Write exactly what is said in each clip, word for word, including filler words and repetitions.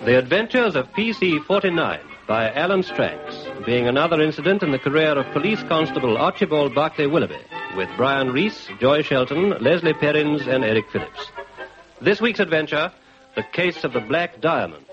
The Adventures of P C forty-nine by Alan Stranks, being another incident in the career of Police Constable Archibald Barclay Willoughby, with Brian Reese, Joy Shelton, Leslie Perrins, and Eric Phillips. This week's adventure, The Case of the Black Diamond.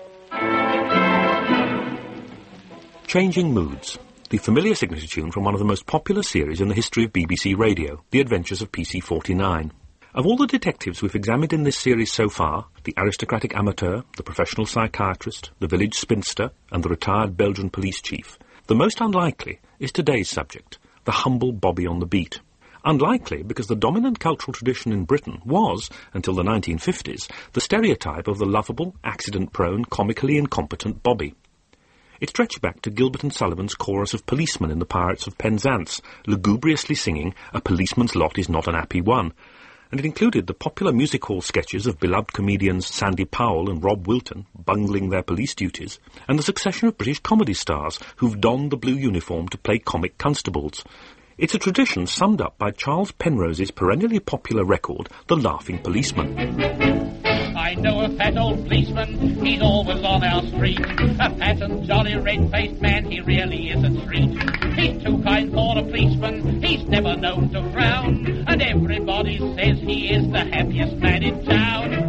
Changing Moods, the familiar signature tune from one of the most popular series in the history of B B C Radio, The Adventures of P C forty-nine. Of all the detectives we've examined in this series so far, the aristocratic amateur, the professional psychiatrist, the village spinster, and the retired Belgian police chief, the most unlikely is today's subject, the humble Bobby on the beat. Unlikely because the dominant cultural tradition in Britain was, until the nineteen fifties, the stereotype of the lovable, accident-prone, comically incompetent Bobby. It stretched back to Gilbert and Sullivan's chorus of policemen in The Pirates of Penzance, lugubriously singing, "A policeman's lot is not an happy one," and it included the popular music hall sketches of beloved comedians Sandy Powell and Rob Wilton bungling their police duties, and the succession of British comedy stars who've donned the blue uniform to play comic constables. It's a tradition summed up by Charles Penrose's perennially popular record, The Laughing Policeman. I know a fat old policeman, he's always on our street. A fat and jolly red-faced man, he really is a treat. He's too kind for a policeman, he's never known to frown. And everybody says he is the happiest man in town.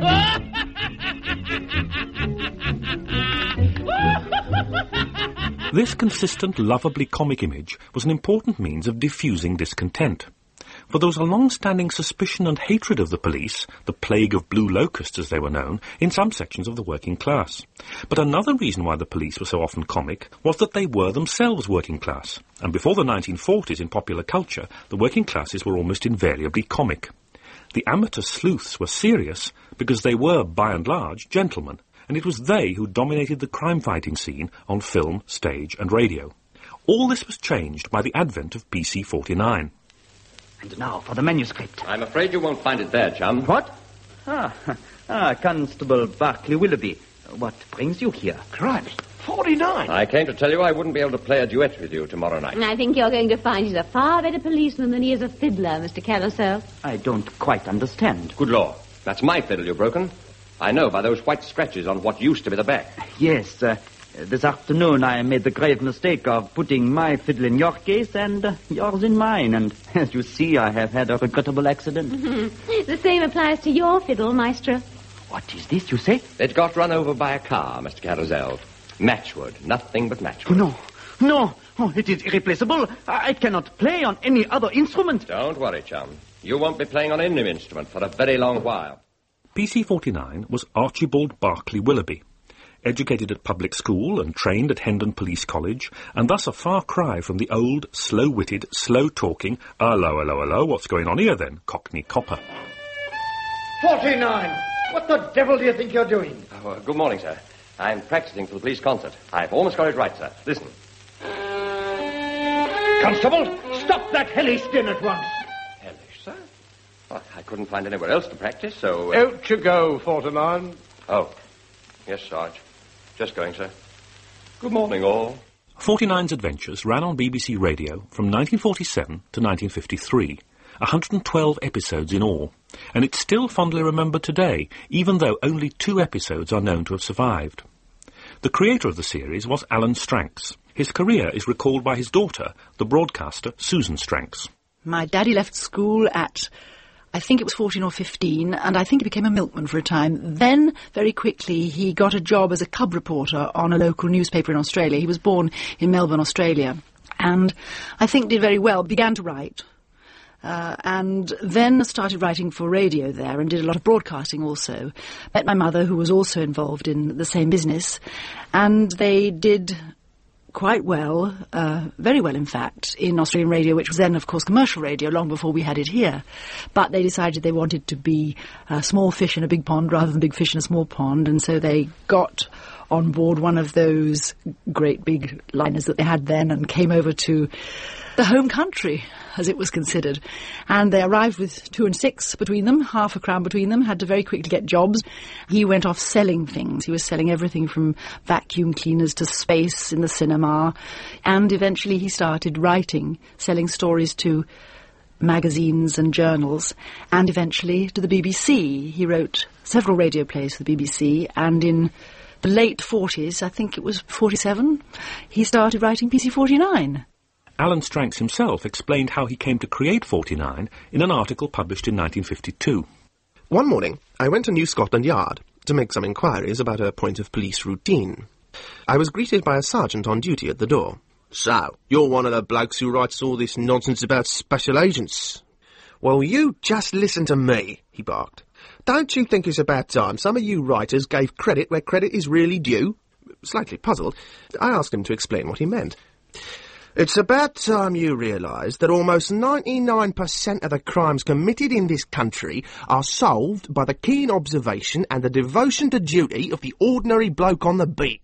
This consistent, lovably comic image was an important means of diffusing discontent. For there was a long-standing suspicion and hatred of the police, the plague of blue locusts as they were known, in some sections of the working class. But another reason why the police were so often comic was that they were themselves working class. And before the nineteen forties in popular culture, the working classes were almost invariably comic. The amateur sleuths were serious because they were, by and large, gentlemen, and it was they who dominated the crime-fighting scene on film, stage and radio. All this was changed by the advent of P C forty-nine. And now for the manuscript. I'm afraid you won't find it there, chum. What? Ah, ah, Constable Barclay Willoughby. What brings you here? Cripes, forty-nine. I came to tell you I wouldn't be able to play a duet with you tomorrow night. I think you're going to find he's a far better policeman than he is a fiddler, Mister Carousel. I don't quite understand. Good law. That's my fiddle you've broken. I know by those white scratches on what used to be the back. Yes, uh, this afternoon I made the grave mistake of putting my fiddle in your case and uh, yours in mine. And as you see, I have had a regrettable accident. Mm-hmm. The same applies to your fiddle, Maestro. What is this, you say? It got run over by a car, Mister Carousel. Matchwood. Nothing but matchwood. No, no. Oh, it is irreplaceable. I, I cannot play on any other instrument. Don't worry, chum. You won't be playing on any instrument for a very long while. P C forty-nine was Archibald Barclay Willoughby, educated at public school and trained at Hendon Police College, and thus a far cry from the old, slow-witted, slow-talking, hello, hello, hello, what's going on here then, Cockney copper. forty-nine! What the devil do you think you're doing? Oh, uh, good morning, sir. I'm practicing for the police concert. I've almost got it right, sir. Listen. Constable, stop that hellish din at once. Hellish, sir? Well, I couldn't find anywhere else to practice, so... Uh... Out you go, forty-nine. Oh. Yes, Sarge. Just going, sir. Good morning, all. forty-nine's adventures ran on B B C Radio from nineteen forty-seven to nineteen fifty-three, one hundred twelve episodes in all, and it's still fondly remembered today, even though only two episodes are known to have survived. The creator of the series was Alan Stranks. His career is recalled by his daughter, the broadcaster Susan Stranks. My daddy left school at... I think it was fourteen or fifteen, and I think he became a milkman for a time. Then, very quickly, he got a job as a cub reporter on a local newspaper in Australia. He was born in Melbourne, Australia, and I think did very well, began to write, uh, and then started writing for radio there and did a lot of broadcasting also. Met my mother, who was also involved in the same business, and they did... quite well, uh, very well in fact, in Australian radio, which was then, of course, commercial radio, long before we had it here. But they decided they wanted to be a small fish in a big pond rather than big fish in a small pond, and so they got on board one of those great big liners that they had then and came over to the home country, as it was considered. And they arrived with two and six between them, half a crown between them, had to very quickly get jobs. He went off selling things. He was selling everything from vacuum cleaners to space in the cinema. And eventually he started writing, selling stories to magazines and journals, and eventually to the B B C. He wrote several radio plays for the B B C, and in the late forties, I think it was forty-seven, he started writing P C forty-nine. Alan Stranks himself explained how he came to create forty-nine in an article published in nineteen fifty-two. One morning, I went to New Scotland Yard to make some inquiries about a point of police routine. I was greeted by a sergeant on duty at the door. "So, you're one of the blokes who writes all this nonsense about special agents?" "Well, you just listen to me," he barked. "Don't you think it's about time some of you writers gave credit where credit is really due?" Slightly puzzled, I asked him to explain what he meant. "It's about time you realised that almost ninety-nine percent of the crimes committed in this country are solved by the keen observation and the devotion to duty of the ordinary bloke on the beat."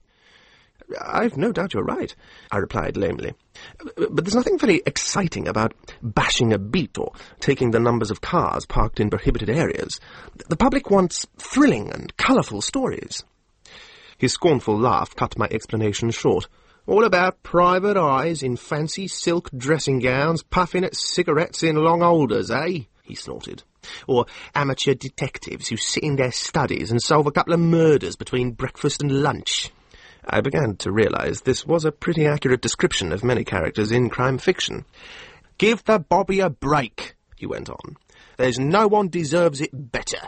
"I've no doubt you're right," I replied lamely. "But there's nothing very exciting about bashing a beat or taking the numbers of cars parked in prohibited areas. The public wants thrilling and colourful stories." His scornful laugh cut my explanation short. "All about private eyes in fancy silk dressing gowns puffing at cigarettes in long holders, eh?" he snorted. "Or amateur detectives who sit in their studies and solve a couple of murders between breakfast and lunch." I began to realise this was a pretty accurate description of many characters in crime fiction. "Give the Bobby a break," he went on. "There's no one deserves it better."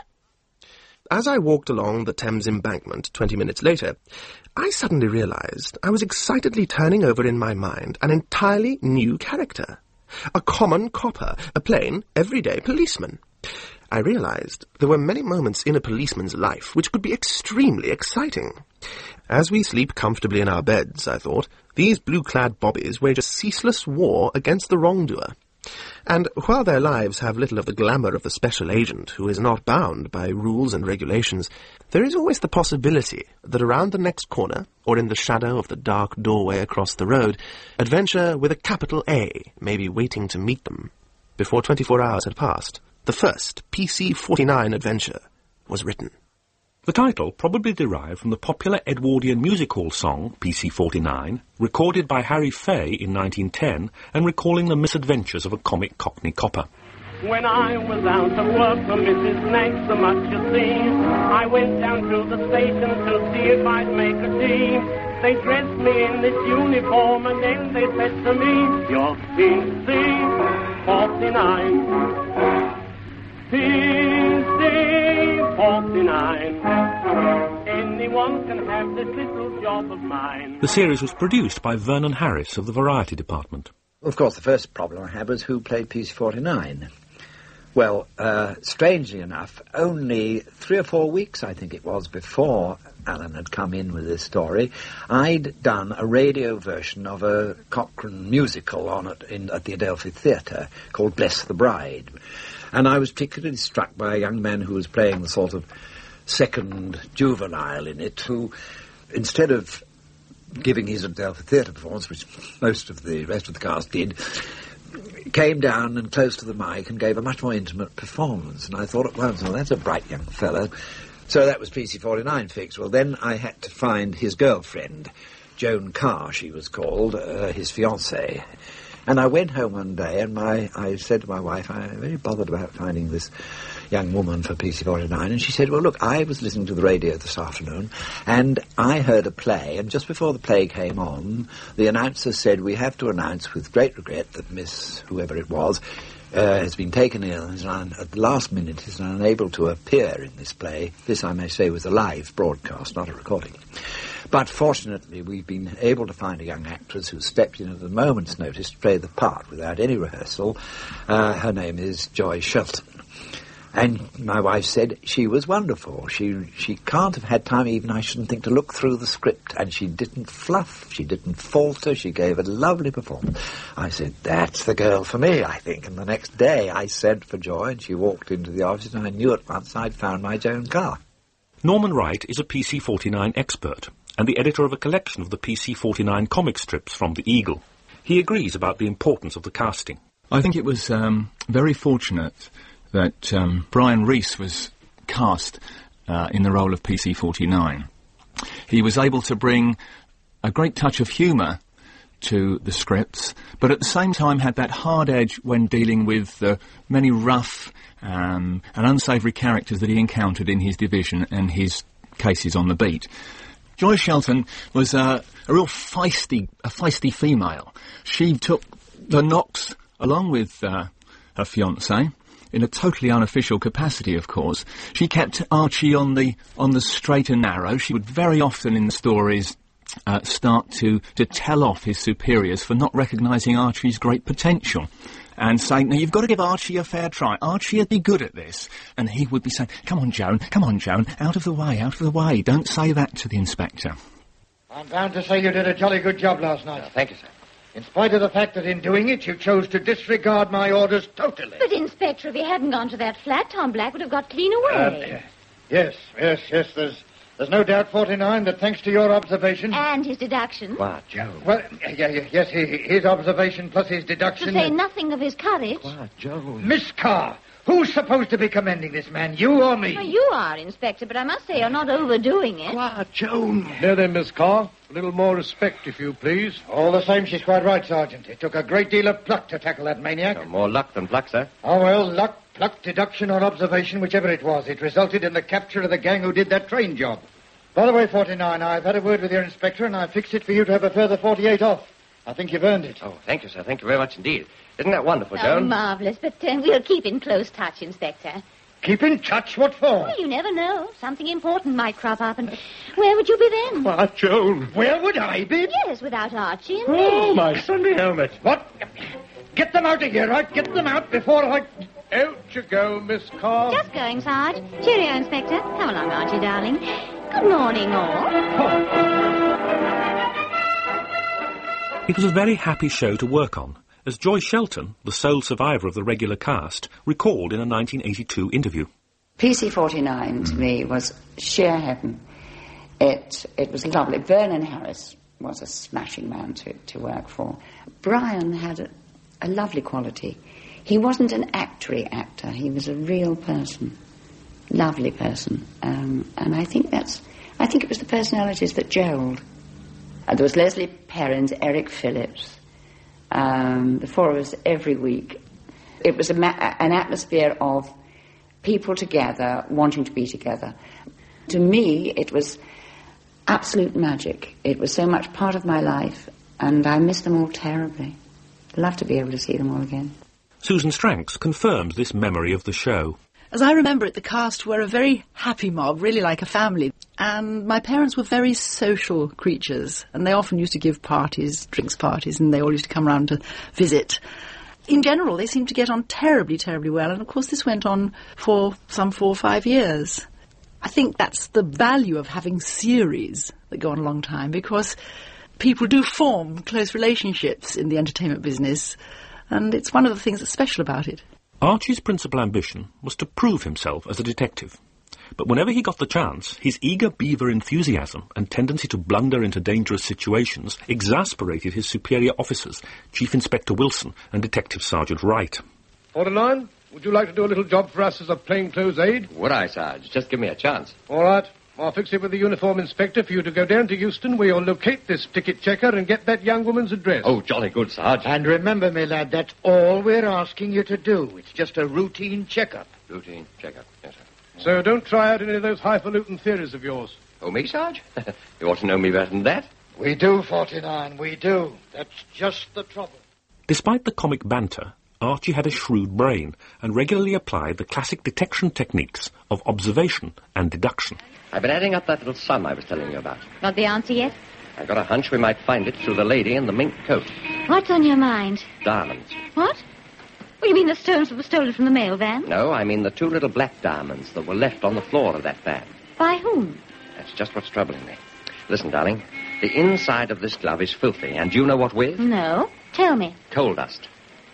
As I walked along the Thames embankment twenty minutes later, I suddenly realised I was excitedly turning over in my mind an entirely new character. A common copper, a plain, everyday policeman. I realised there were many moments in a policeman's life which could be extremely exciting. As we sleep comfortably in our beds, I thought, these blue-clad bobbies wage a ceaseless war against the wrongdoer. And while their lives have little of the glamour of the special agent who is not bound by rules and regulations, there is always the possibility that around the next corner, or in the shadow of the dark doorway across the road, adventure with a capital A may be waiting to meet them. Before twenty-four hours had passed, the first P C forty-nine adventure was written. The title probably derived from the popular Edwardian music hall song, P C forty-nine, recorded by Harry Fay in nineteen ten and recalling the misadventures of a comic Cockney copper. When I was out of work for Missus Next, so much you see, I went down to the station to see if I'd make a tea. They dressed me in this uniform and then they said to me, "You're P C forty-nine. P C forty-nine. Anyone can have this little job of mine." The series was produced by Vernon Harris of the Variety Department. Of course, the first problem I had was who played P C forty-nine. Well, uh, strangely enough, only three or four weeks, I think it was, before Alan had come in with this story, I'd done a radio version of a Cochrane musical on it in, at the Adelphi Theatre called Bless the Bride. And I was particularly struck by a young man who was playing the sort of second juvenile in it, who, instead of giving his Adelphi Theatre performance, which most of the rest of the cast did, came down and close to the mic and gave a much more intimate performance. And I thought at once, well, that's a bright young fellow. So that was P C forty-nine fixed. Well, then I had to find his girlfriend, Joan Carr, she was called, uh, his fiancée. And I went home one day and my I said to my wife, I'm very bothered about finding this young woman for P C forty-nine. And she said, well, look, I was listening to the radio this afternoon and I heard a play. And just before the play came on, the announcer said, we have to announce with great regret that Miss whoever it was uh, has been taken ill and is un- at the last minute is unable to appear in this play. This, I may say, was a live broadcast, not a recording. But fortunately, we've been able to find a young actress who stepped in at a moment's notice to play the part without any rehearsal. Uh, her name is Joy Shelton. And my wife said she was wonderful. She she can't have had time even, I shouldn't think, to look through the script. And she didn't fluff, she didn't falter, she gave a lovely performance. I said, that's the girl for me, I think. And the next day I sent for Joy and she walked into the office and I knew at once I'd found my Joan Carr. Norman Wright is a P C forty-nine expert and the editor of a collection of the P C forty-nine comic strips from the Eagle. He agrees about the importance of the casting. I think it was um, very fortunate that um, Brian Rees was cast uh, in the role of P C forty-nine. He was able to bring a great touch of humour to the scripts, but at the same time had that hard edge when dealing with the many rough um, and unsavoury characters that he encountered in his division and his cases on the beat. Joy Shelton was uh, a real feisty, a feisty female. She took the knocks along with uh, her fiancé, in a totally unofficial capacity, of course. She kept Archie on the on the straight and narrow. She would very often in the stories uh, start to, to tell off his superiors for not recognising Archie's great potential. And saying, now, you've got to give Archie a fair try. Archie would be good at this. And he would be saying, come on, Joan, come on, Joan, out of the way, out of the way. Don't say that to the inspector. I'm bound to say you did a jolly good job last night. Oh, thank you, sir. In spite of the fact that in doing it, you chose to disregard my orders totally. But, Inspector, if he hadn't gone to that flat, Tom Black would have got clean away. Uh, yes, yes, yes, there's... There's no doubt, forty-nine, that thanks to your observation... And his deduction. What, Joe? Well, yeah, yeah, yes, he, his observation plus his deduction... To say nothing of his courage. What, Joe? Miss Carr, who's supposed to be commending this man, you or me? Well, you are, Inspector, but I must say you're not overdoing it. What, Joan? Now then, Miss Carr, a little more respect, if you please. All the same, she's quite right, Sergeant. It took a great deal of pluck to tackle that maniac. No, more luck than pluck, sir. Oh, well, luck, pluck, deduction, or observation, whichever it was, it resulted in the capture of the gang who did that train job. By the way, forty-nine, I've had a word with your inspector, and I've fixed it for you to have a further forty-eight off. I think you've earned it. Oh, thank you, sir. Thank you very much indeed. Isn't that wonderful, Oh, Joan? marvellous, but uh, we'll keep in close touch, Inspector. Keep in touch? What for? Well, you never know. Something important might crop up, and where would you be then? What, Joan? Where would I be? Yes, without Archie and Oh, me. my Sunday helmet. What? Get them out of here, right? Get them out before I... Out you go, Miss Carr. Just going, Sarge. Cheerio, Inspector. Come along, Archie, darling. Good morning, all. It was a very happy show to work on, as Joy Shelton, the sole survivor of the regular cast, recalled in a nineteen eighty-two interview. P C forty-nine to me was sheer heaven. It it was lovely. Vernon Harris was a smashing man to, to work for. Brian had a, a lovely quality. He wasn't an actory actor. He was a real person. Lovely person. Um, and I think that's... I think it was the personalities that gelled. Uh, there was Leslie Perrins, Eric Phillips. Um, the four of us every week. It was a ma- an atmosphere of people together, wanting to be together. To me, it was absolute magic. It was so much part of my life, and I miss them all terribly. I'd love to be able to see them all again. Susan Stranks confirms this memory of the show. As I remember it, the cast were a very happy mob, really like a family. And my parents were very social creatures, and they often used to give parties, drinks parties, and they all used to come round to visit. In general, they seemed to get on terribly, terribly well, and of course this went on for some four or five years. I think that's the value of having series that go on a long time, because people do form close relationships in the entertainment business, and it's one of the things that's special about it. Archie's principal ambition was to prove himself as a detective. But whenever he got the chance, his eager beaver enthusiasm and tendency to blunder into dangerous situations exasperated his superior officers, Chief Inspector Wilson and Detective Sergeant Wright. forty-nine, would you like to do a little job for us as a plainclothes aide? Would I, Sarge? Just give me a chance. All right. I'll fix it with the uniform inspector for you to go down to Euston, where you'll locate this ticket checker and get that young woman's address. Oh, jolly good, Sarge. And remember, my lad, that's all we're asking you to do. It's just a routine checkup. Routine checkup, yes, sir. So don't try out any of those highfalutin theories of yours. Oh, me, Sarge? You ought to know me better than that. We do, forty-nine, we do. That's just the trouble. Despite the comic banter, Archie had a shrewd brain and regularly applied the classic detection techniques of observation and deduction. I've been adding up that little sum I was telling you about. Got the answer yet? I got a hunch we might find it through the lady in the mink coat. What's on your mind? Diamonds. What? Well, you mean the stones that were stolen from the mail van? No, I mean the two little black diamonds that were left on the floor of that van. By whom? That's just what's troubling me. Listen, darling, the inside of this glove is filthy, and do you know what with? No. Tell me. Coal dust.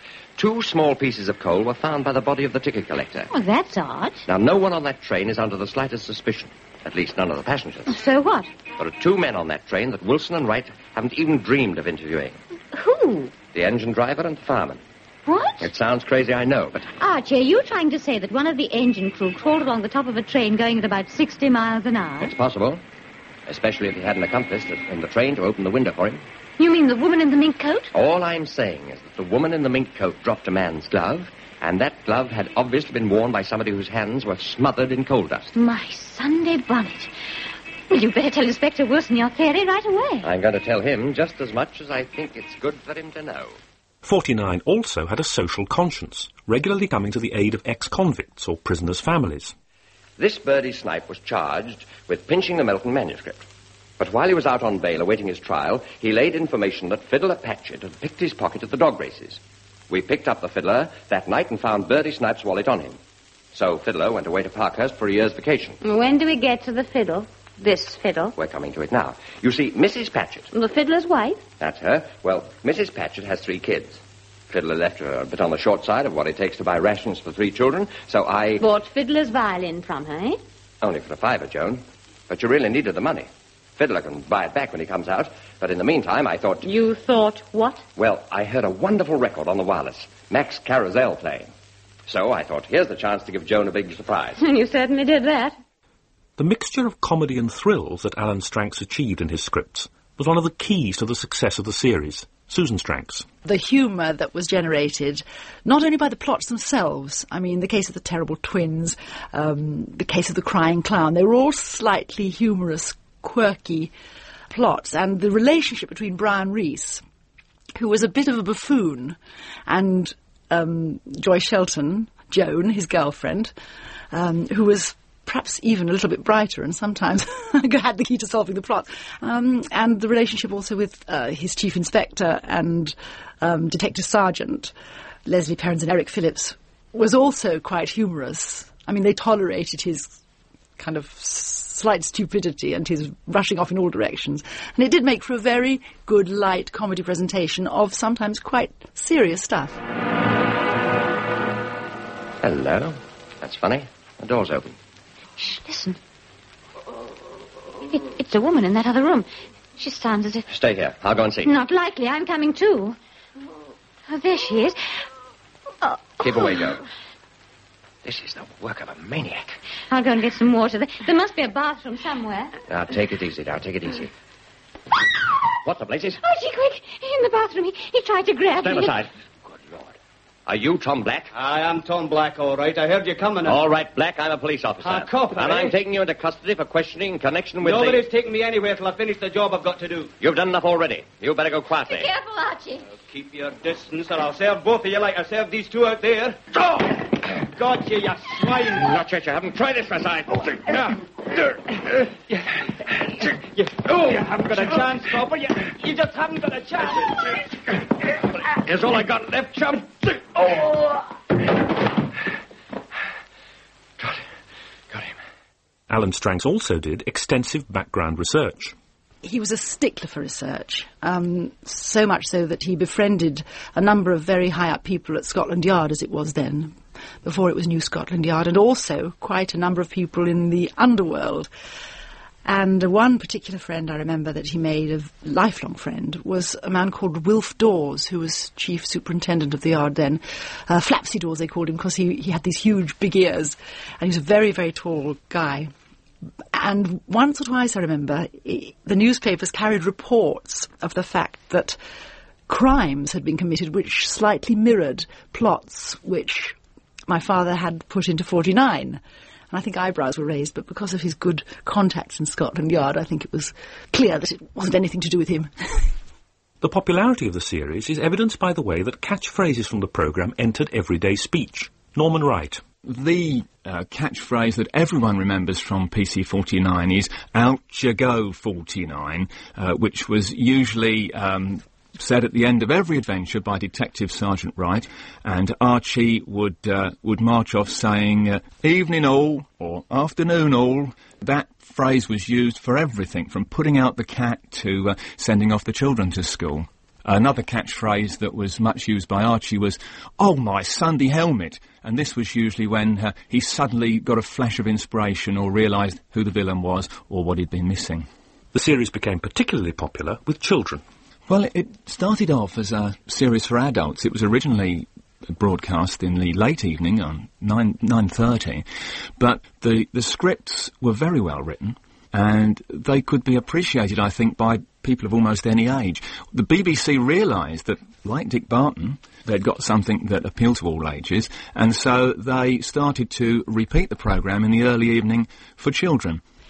Two small pieces of coal were found by the body of the ticket collector. Well, that's odd. Now, no one on that train is under the slightest suspicion. At least none of the passengers. So what? There are two men on that train that Wilson and Wright haven't even dreamed of interviewing. Who? The engine driver and the fireman. What? It sounds crazy, I know, but... Archie, are you trying to say that one of the engine crew crawled along the top of a train going at about sixty miles an hour? It's possible. Especially if he had an accomplice in the train to open the window for him. You mean the woman in the mink coat? All I'm saying is that the woman in the mink coat dropped a man's glove, and that glove had obviously been worn by somebody whose hands were smothered in coal dust. My Sunday bonnet. Well, you better tell Inspector Wilson your theory right away. I'm going to tell him just as much as I think it's good for him to know. forty-nine also had a social conscience, regularly coming to the aid of ex-convicts or prisoners' families. This Birdie Snipe was charged with pinching the Melton manuscript. But while he was out on bail awaiting his trial, he laid information that Fiddler Patchett had picked his pocket at the dog races. We picked up the Fiddler that night and found Birdie Snipe's wallet on him. So Fiddler went away to Parkhurst for a year's vacation. When do we get to the fiddle? This fiddle? We're coming to it now. You see, Missus Patchett... The fiddler's wife? That's her. Well, Missus Patchett has three kids. Fiddler left her a bit on the short side of what it takes to buy rations for three children, so I... Bought Fiddler's violin from her, eh? Only for a fiver, Joan. But you really needed the money. Fiddler can buy it back when he comes out, but in the meantime, I thought... You thought what? Well, I heard a wonderful record on the wireless. Max Carousel playing. So I thought, here's the chance to give Joan a big surprise. And you certainly did that. The mixture of comedy and thrills that Alan Stranks achieved in his scripts was one of the keys to the success of the series. Susan Stranks. The humour that was generated, not only by the plots themselves, I mean, the case of the terrible twins, um, the case of the crying clown, they were all slightly humorous, quirky plots. And the relationship between Brian Reese, who was a bit of a buffoon, and um, Joy Shelton, Joan, his girlfriend, um, who was perhaps even a little bit brighter and sometimes had the key to solving the plot. Um, and the relationship also with uh, his chief inspector and um, detective sergeant, Leslie Perrins and Eric Phillips, was also quite humorous. I mean, they tolerated his kind of slight stupidity and his rushing off in all directions. And it did make for a very good, light comedy presentation of sometimes quite serious stuff. Hello. That's funny. The door's open. Shh, listen. It, it's a woman in that other room. She sounds as if... Stay here. I'll go and see. Not likely. I'm coming too. Oh, there she is. Oh. Keep away, Joe. This is the work of a maniac. I'll go and get some water. There, there must be a bathroom somewhere. Now, take it easy. Now, take it easy. What the blazes? Archie, quick. In the bathroom. He, he tried to grab Stand me. Stand aside. Good Lord. Are you Tom Black? I am Tom Black, all right. I heard you coming. All right, Black. I'm a police officer. A cop, And eh? I'm taking you into custody for questioning in connection with Nobody's the... taking me anywhere till I finish the job I've got to do. You've done enough already. You better go quietly. Be careful, Archie. Well, keep your distance, or I'll serve both of you like I served these two out there. Oh! Got you, you swine. Not yet. You haven't tried this, my side. You, oh, you haven't got a chance, Copper. You, you just haven't got a chance. Here's all I got left, chum. Oh! Got him. Got him. Alan Stranks also did extensive background research. He was a stickler for research, um, so much so that he befriended a number of very high-up people at Scotland Yard, as it was then, before it was New Scotland Yard, and also quite a number of people in the underworld. And one particular friend I remember that he made, a lifelong friend, was a man called Wilf Dawes, who was chief superintendent of the yard then. Uh, Flapsy Dawes, they called him, because he, he had these huge, big ears, and he was a very, very tall guy. And once or twice, I remember, the newspapers carried reports of the fact that crimes had been committed which slightly mirrored plots which my father had put into forty-nine. And I think eyebrows were raised, but because of his good contacts in Scotland Yard, I think it was clear that it wasn't anything to do with him. The popularity of the series is evidenced by the way that catchphrases from the programme entered everyday speech. Norman Wright. The uh, catchphrase that everyone remembers from P C forty-nine is "Out you go, forty-nine," uh, which was usually um, said at the end of every adventure by Detective Sergeant Wright, and Archie would uh, would march off saying uh, "Evening all" or "Afternoon all." That phrase was used for everything, from putting out the cat to uh, sending off the children to school. Another catchphrase that was much used by Archie was, "Oh, my Sunday helmet," and this was usually when uh, he suddenly got a flash of inspiration or realised who the villain was or what he'd been missing. The series became particularly popular with children. Well, it started off as a series for adults. It was originally broadcast in the late evening on nine thirty, but the, the scripts were very well written, and they could be appreciated, I think, by people of almost any age. The B B C realised that, like Dick Barton, they'd got something that appealed to all ages, and so they started to repeat the programme in the early evening for children.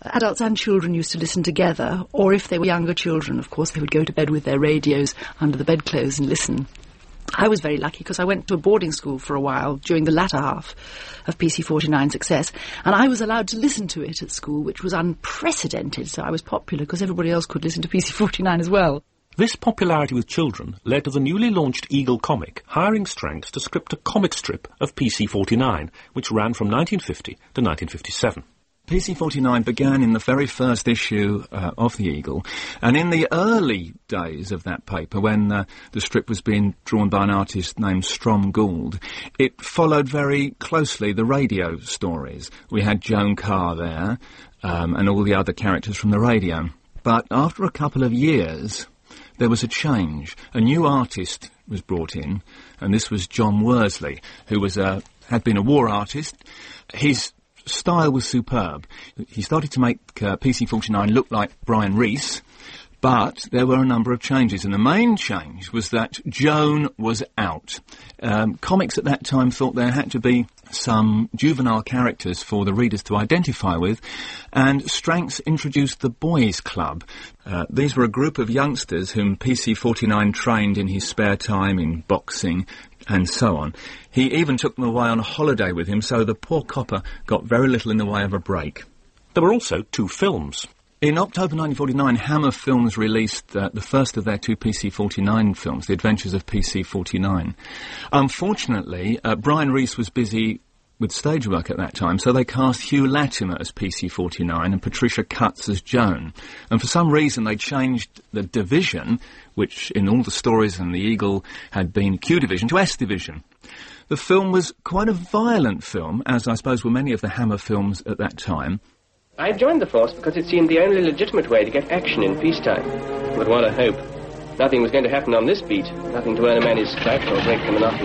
Adults and children used to listen together, or if they were younger children, of course, they would go to bed with their radios under the bedclothes and listen. I was very lucky because I went to a boarding school for a while during the latter half of P C forty-nine's success, and I was allowed to listen to it at school, which was unprecedented, so I was popular because everybody else could listen to P C forty-nine as well. This popularity with children led to the newly launched Eagle Comic hiring Stranks to script a comic strip of P C forty-nine, which ran from nineteen fifty to nineteen fifty-seven. P C forty-nine began in the very first issue uh, of the Eagle, and in the early days of that paper, when uh, the strip was being drawn by an artist named Strom Gould, it followed very closely the radio stories. We had Joan Carr there, um, and all the other characters from the radio. But after a couple of years, there was a change. A new artist was brought in, and this was John Worsley, who was a, had been a war artist. His style was superb. He started to make uh, P C forty-nine look like Brian Rees, but there were a number of changes, and the main change was that Joan was out. Um, comics at that time thought there had to be some juvenile characters for the readers to identify with, and Stranks introduced the Boys Club. Uh, these were a group of youngsters whom P C forty-nine trained in his spare time in boxing and so on. He even took them away on a holiday with him, so the poor copper got very little in the way of a break. There were also two films. In October nineteen forty-nine, Hammer Films released uh, the first of their two P C forty-nine films, The Adventures of P C forty-nine. Unfortunately, uh, Brian Rees was busy with stage work at that time, so they cast Hugh Latimer as P C forty-nine and Patricia Cutts as Joan. And for some reason they changed the division, which in all the stories in the Eagle had been Q Division, to S Division. The film was quite a violent film, as I suppose were many of the Hammer films at that time. I joined the force because it seemed the only legitimate way to get action in peacetime. But what a hope. Nothing was going to happen on this beat. Nothing to earn a man his stripes or break the monotony.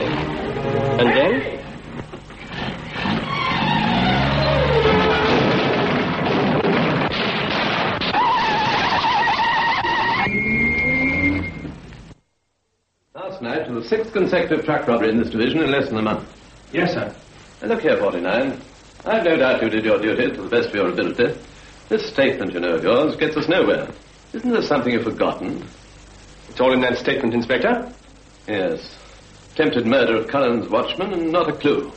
And then... Last night, the sixth consecutive truck robbery in this division in less than a month. Yes, sir. And look here, forty-nine. I've no doubt you did your duty to the best of your ability. This statement, you know, of yours gets us nowhere. Isn't there something you've forgotten? It's all in that statement, Inspector. Yes. Attempted murder of Cullen's watchman and not a clue.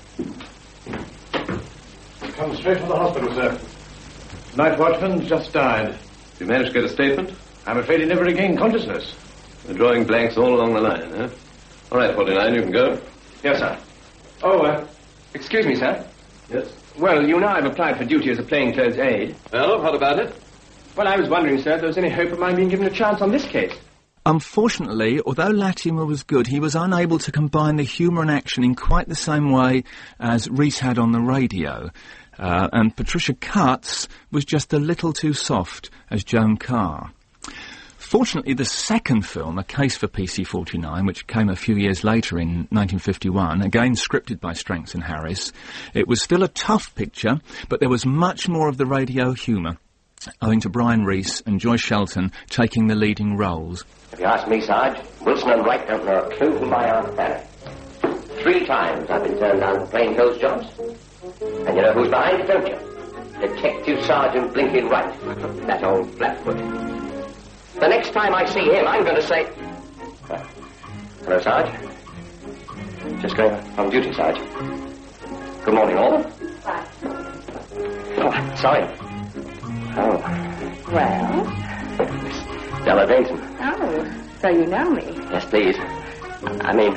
Come straight from the hospital, sir. Night watchman just died. You managed to get a statement? I'm afraid he never regained consciousness. We're drawing blanks all along the line, huh? All right, forty-nine, you can go. Yes, sir. Oh, uh, excuse me, sir. Yes? Well, you know I've applied for duty as a plainclothes aide. Well, what about it? Well, I was wondering, sir, if there was any hope of mine being given a chance on this case. Unfortunately, although Latimer was good, he was unable to combine the humour and action in quite the same way as Rees had on the radio. Uh, and Patricia Cutts was just a little too soft as Joan Carr. Fortunately, the second film, A Case for P C forty-nine, which came a few years later in nineteen fifty-one, again scripted by Stranks and Harris, it was still a tough picture, but there was much more of the radio humour, owing to Brian Rees and Joy Shelton taking the leading roles. If you ask me, Sarge, Wilson and Wright don't know a clue who my Aunt Fanny. Three times I've been turned down for plainclothes jobs. And you know who's behind it, don't you? Detective Sergeant Blinky Wright. That old flatfoot. The next time I see him, I'm going to say... Uh, hello, Sarge. Just going on duty, Sarge. Good morning, all. Hi. Oh, sorry. Oh. Well? Della Dayton. Oh, so you know me. Yes, please. I mean...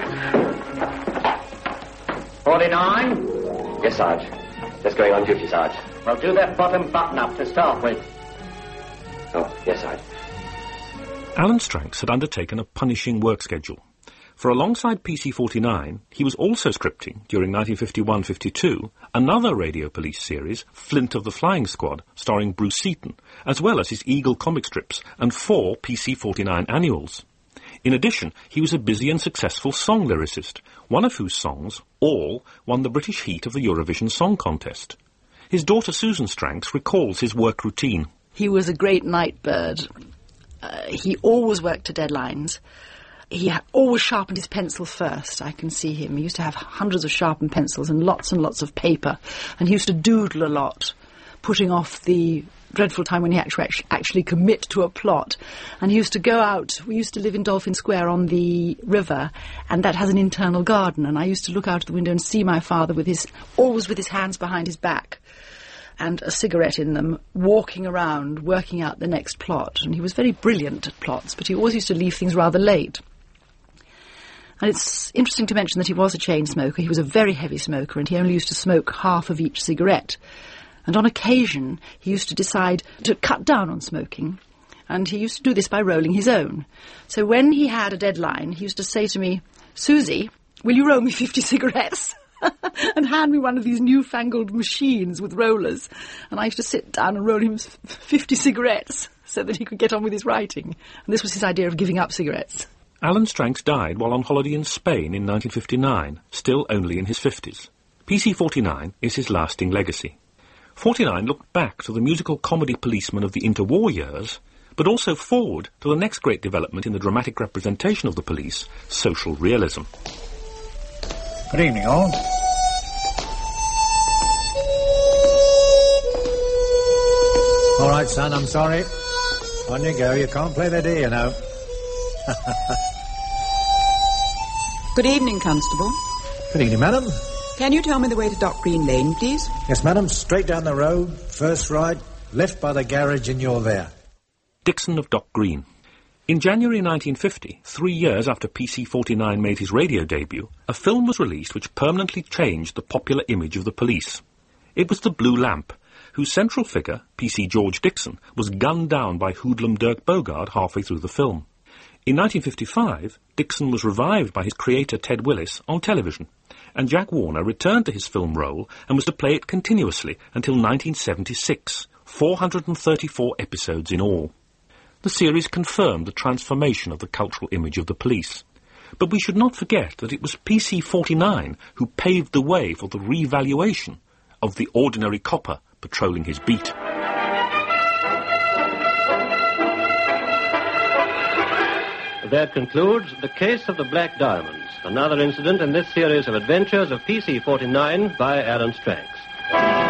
forty-nine? Yes, Sarge. Just going on duty, Sarge. Well, do that bottom button up to start with. Oh, yes, Sarge. Alan Stranks had undertaken a punishing work schedule. For alongside P C forty-nine, he was also scripting, during nineteen fifty-one fifty-two, another radio police series, Flint of the Flying Squad, starring Bruce Seaton, as well as his Eagle comic strips and four P C forty-nine annuals. In addition, he was a busy and successful song lyricist, one of whose songs, All, won the British heat of the Eurovision Song Contest. His daughter Susan Stranks recalls his work routine. He was a great night bird. Uh, he always worked to deadlines. He ha- always sharpened his pencil first. I can see him. He used to have hundreds of sharpened pencils and lots and lots of paper. And he used to doodle a lot. putting off the dreadful time when he actually actually commit to a plot. And he used to go out. We used to live in Dolphin Square on the river, and that has an internal garden. And I used to look out of the window and see my father with his always with his hands behind his back and a cigarette in them, walking around, working out the next plot. And he was very brilliant at plots, but he always used to leave things rather late. And it's interesting to mention that he was a chain smoker. He was a very heavy smoker, and he only used to smoke half of each cigarette. And on occasion, he used to decide to cut down on smoking, and he used to do this by rolling his own. So when he had a deadline, he used to say to me, "Susie, will you roll me fifty cigarettes?" and hand me one of these newfangled machines with rollers. And I used to sit down and roll him fifty cigarettes so that he could get on with his writing. And this was his idea of giving up cigarettes. Alan Stranks died while on holiday in Spain in nineteen fifty-nine, still only in his fifties. P C forty-nine is his lasting legacy. forty-nine looked back to the musical comedy policeman of the interwar years, but also forward to the next great development in the dramatic representation of the police, social realism. Good evening, all. All right, son, I'm sorry. On you go. You can't play the D, you know. Good evening, Constable. Good evening, madam. Can you tell me the way to Dock Green Lane, please? Yes, madam. Straight down the road, first right, left by the garage, and you're there. Dixon of Dock Green. In January nineteen fifty, three years after P C forty-nine made his radio debut, a film was released which permanently changed the popular image of the police. It was The Blue Lamp, whose central figure, P C George Dixon, was gunned down by hoodlum Dirk Bogarde halfway through the film. In nineteen fifty-five, Dixon was revived by his creator Ted Willis on television, and Jack Warner returned to his film role and was to play it continuously until nineteen seventy-six, four hundred thirty-four episodes in all. The series confirmed the transformation of the cultural image of the police. But we should not forget that it was P C forty-nine who paved the way for the revaluation of the ordinary copper patrolling his beat. That concludes The Case of the Black Diamonds, another incident in this series of adventures of P C forty-nine by Alan Stranks.